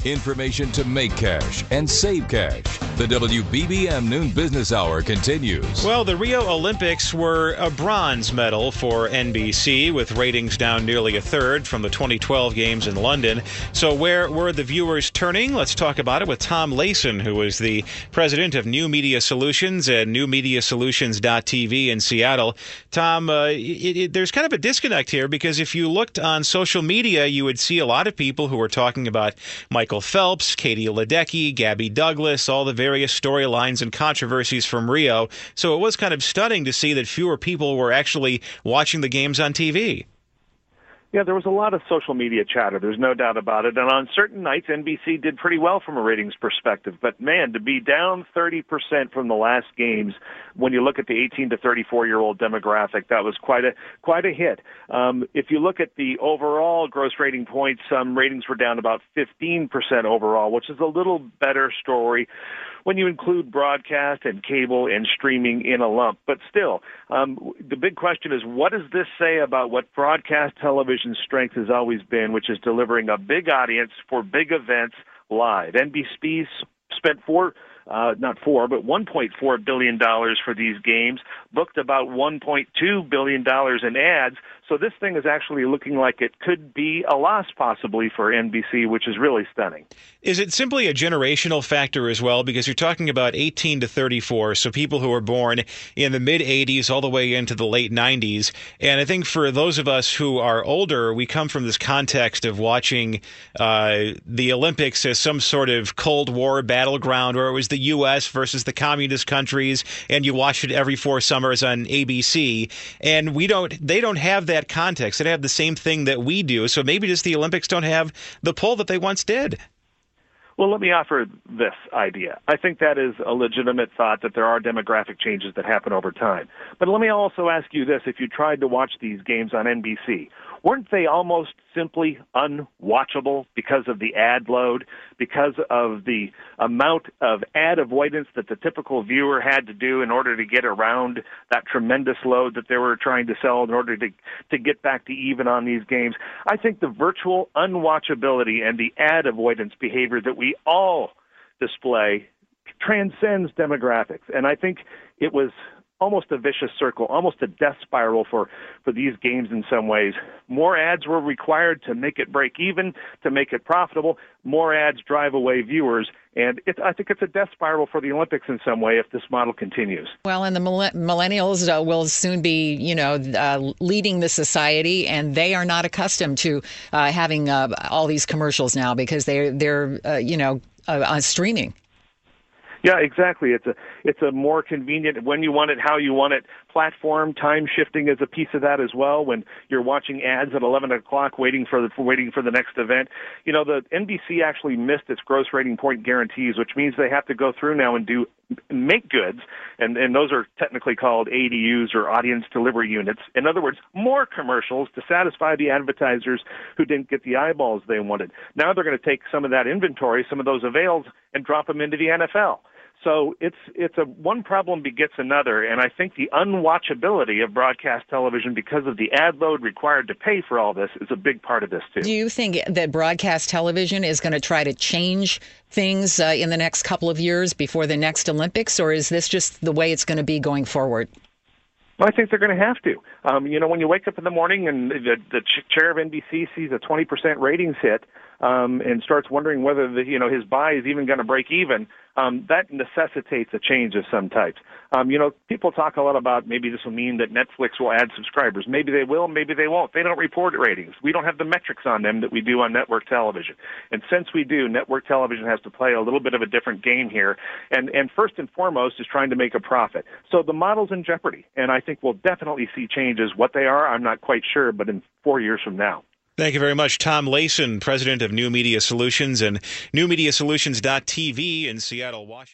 Information to make cash and save cash. The WBBM Noon Business Hour continues. Well, the Rio Olympics were a bronze medal for NBC, with ratings down nearly a third from the 2012 games in London. So where were the viewers turning? Let's talk about it with Tom Layson, who is the president of New Media Solutions at NewMediaSolutions.tv in Seattle. Tom, there's kind of a disconnect here, because if you looked on social media, you would see a lot of people who were talking about Michael Phelps, Katie Ledecky, Gabby Douglas, all the various storylines and controversies from Rio. So it was kind of stunning to see that fewer people were actually watching the games on TV. Yeah, there was a lot of social media chatter. There's no doubt about it. And on certain nights, NBC did pretty well from a ratings perspective. But, man, to be down 30% from the last games, when you look at the 18 to 34-year-old demographic, that was quite a hit. If you look at the overall gross rating points, ratings were down about 15% overall, which is a little better story when you include broadcast and cable and streaming in a lump. But still, the big question is, what does this say about what broadcast television's strength has always been, which is delivering a big audience for big events live? NBC spent $1.4 billion for these games, booked about $1.2 billion in ads. So this thing is actually looking like it could be a loss possibly for NBC, which is really stunning. Is it simply a generational factor as well? Because you're talking about 18 to 34, so people who were born in the mid-'80s all the way into the late '90s. And I think for those of us who are older, we come from this context of watching the Olympics as some sort of Cold War battleground, where it was the U.S. versus the communist countries, and you watched it every 4 summers on ABC. And they don't have that context. They have the same thing that we do. So maybe just the Olympics don't have the pull that they once did. Well, let me offer this idea. I think that is a legitimate thought, that there are demographic changes that happen over time. But let me also ask you this. If you tried to watch these games on NBC, weren't they almost simply unwatchable because of the ad load, because of the amount of ad avoidance that the typical viewer had to do in order to get around that tremendous load that they were trying to sell in order to get back to even on these games? I think the virtual unwatchability and the ad avoidance behavior that we all display transcends demographics. And I think it was almost a vicious circle, almost a death spiral for these games in some ways. More ads were required to make it break even, to make it profitable. More ads drive away viewers. And I think it's a death spiral for the Olympics in some way if this model continues. Well, and the millennials will soon be, leading the society, and they are not accustomed to having all these commercials now, because they're on streaming. Yeah, exactly. It's a more convenient, when you want it, how you want it, platform. Time shifting is a piece of that as well. When you're watching ads at 11 o'clock, waiting for the next event, the NBC actually missed its gross rating point guarantees, which means they have to go through now and make goods, and those are technically called ADUs, or audience delivery units. In other words, more commercials to satisfy the advertisers who didn't get the eyeballs they wanted. Now they're going to take some of that inventory, some of those avails, and drop them into the NFL. So it's one problem begets another, and I think the unwatchability of broadcast television, because of the ad load required to pay for all this, is a big part of this too. Do you think that broadcast television is going to try to change things in the next couple of years before the next Olympics, or is this just the way it's going to be going forward? Well, I think they're going to have to. When you wake up in the morning and the chair of NBC sees a 20% ratings hit, and starts wondering whether his buy is even going to break even, that necessitates a change of some type. People talk a lot about maybe this will mean that Netflix will add subscribers. Maybe they will, maybe they won't. They don't report ratings. We don't have the metrics on them that we do on network television. And since we do, network television has to play a little bit of a different game here. And first and foremost is trying to make a profit. So the model's in jeopardy. And I think we'll definitely see changes. What they are, I'm not quite sure, but in 4 years from now. Thank you very much, Tom Layson, president of New Media Solutions and NewMediaSolutions.tv in Seattle, Washington.